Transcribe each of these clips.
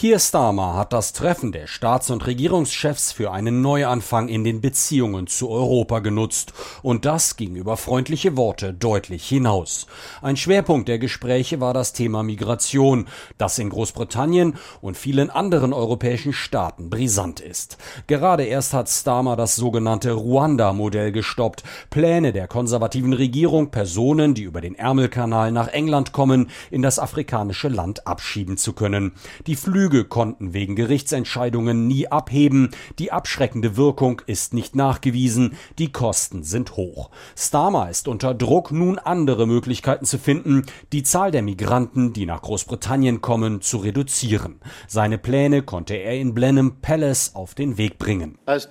Keir Starmer hat das Treffen der Staats- und Regierungschefs für einen Neuanfang in den Beziehungen zu Europa genutzt. Und das ging über freundliche Worte deutlich hinaus. Ein Schwerpunkt der Gespräche war das Thema Migration, das in Großbritannien und vielen anderen europäischen Staaten brisant ist. Gerade erst hat Starmer das sogenannte Ruanda-Modell gestoppt. Pläne der konservativen Regierung, Personen, die über den Ärmelkanal nach England kommen, in das afrikanische Land abschieben zu können. Die Flüge konnten wegen Gerichtsentscheidungen nie abheben. Die abschreckende Wirkung ist nicht nachgewiesen. Die Kosten sind hoch. Starmer ist unter Druck, nun andere Möglichkeiten zu finden, die Zahl der Migranten, die nach Großbritannien kommen, zu reduzieren. Seine Pläne konnte er in Blenheim Palace auf den Weg bringen. Als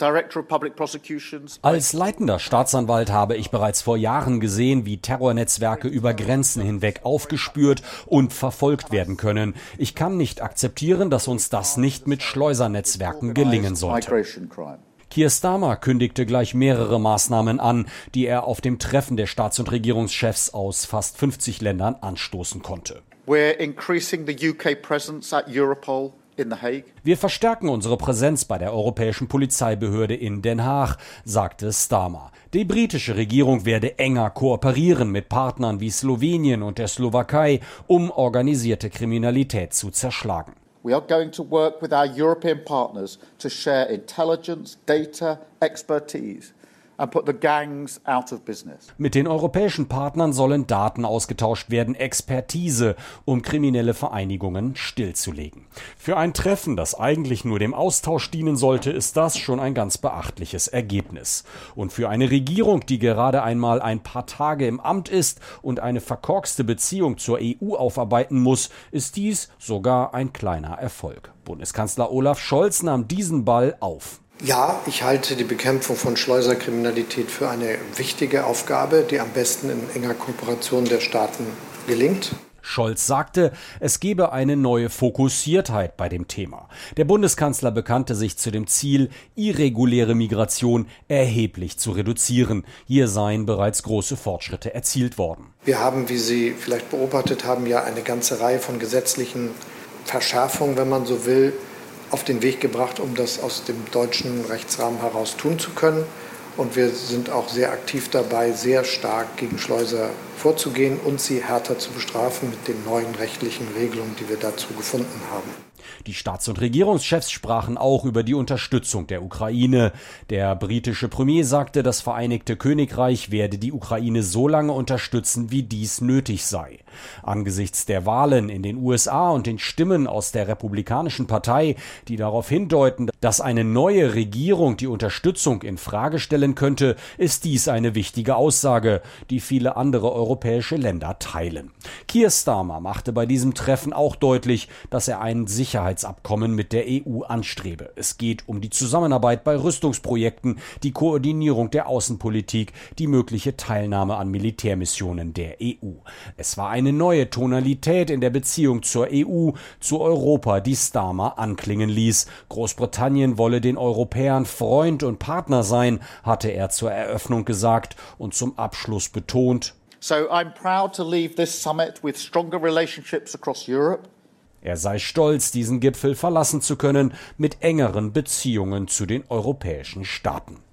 leitender Staatsanwalt habe ich bereits vor Jahren gesehen, wie Terrornetzwerke über Grenzen hinweg aufgespürt und verfolgt werden können. Ich kann nicht akzeptieren, dass uns das nicht mit Schleusernetzwerken gelingen sollte. Keir Starmer kündigte gleich mehrere Maßnahmen an, die er auf dem Treffen der Staats- und Regierungschefs aus fast 50 Ländern anstoßen konnte. We're increasing the UK presence at Europol. Wir verstärken unsere Präsenz bei der Europäischen Polizeibehörde in Den Haag, sagte Starmer. Die britische Regierung werde enger kooperieren mit Partnern wie Slowenien und der Slowakei, um organisierte Kriminalität zu zerschlagen. We are going to work with our European partners to share intelligence, data, expertise and put the gangs out of business. Mit den europäischen Partnern sollen Daten ausgetauscht werden, Expertise, um kriminelle Vereinigungen stillzulegen. Für ein Treffen, das eigentlich nur dem Austausch dienen sollte, ist das schon ein ganz beachtliches Ergebnis. Und für eine Regierung, die gerade einmal ein paar Tage im Amt ist und eine verkorkste Beziehung zur EU aufarbeiten muss, ist dies sogar ein kleiner Erfolg. Bundeskanzler Olaf Scholz nahm diesen Ball auf. Ja, ich halte die Bekämpfung von Schleuserkriminalität für eine wichtige Aufgabe, die am besten in enger Kooperation der Staaten gelingt. Scholz sagte, es gebe eine neue Fokussiertheit bei dem Thema. Der Bundeskanzler bekannte sich zu dem Ziel, irreguläre Migration erheblich zu reduzieren. Hier seien bereits große Fortschritte erzielt worden. Wir haben, wie Sie vielleicht beobachtet haben, ja eine ganze Reihe von gesetzlichen Verschärfungen, wenn man so will, auf den Weg gebracht, um das aus dem deutschen Rechtsrahmen heraus tun zu können. Und wir sind auch sehr aktiv dabei, sehr stark gegen Schleuser vorzugehen und sie härter zu bestrafen mit den neuen rechtlichen Regelungen, die wir dazu gefunden haben. Die Staats- und Regierungschefs sprachen auch über die Unterstützung der Ukraine. Der britische Premier sagte, das Vereinigte Königreich werde die Ukraine so lange unterstützen, wie dies nötig sei. Angesichts der Wahlen in den USA und den Stimmen aus der Republikanischen Partei, die darauf hindeuten, dass eine neue Regierung die Unterstützung in Frage stellen könnte, ist dies eine wichtige Aussage, die viele andere europäische Länder teilen. Keir Starmer machte bei diesem Treffen auch deutlich, dass er ein Sicherheitsabkommen mit der EU anstrebe. Es geht um die Zusammenarbeit bei Rüstungsprojekten, die Koordinierung der Außenpolitik, die mögliche Teilnahme an Militärmissionen der EU. Es war eine neue Tonalität in der Beziehung zur EU, zu Europa, die Starmer anklingen ließ. Großbritannien wolle den Europäern Freund und Partner sein, hatte er zur Eröffnung gesagt und zum Abschluss betont. So I'm proud to leave this summit with stronger relationships across Europe. Er sei stolz, diesen Gipfel verlassen zu können mit engeren Beziehungen zu den europäischen Staaten.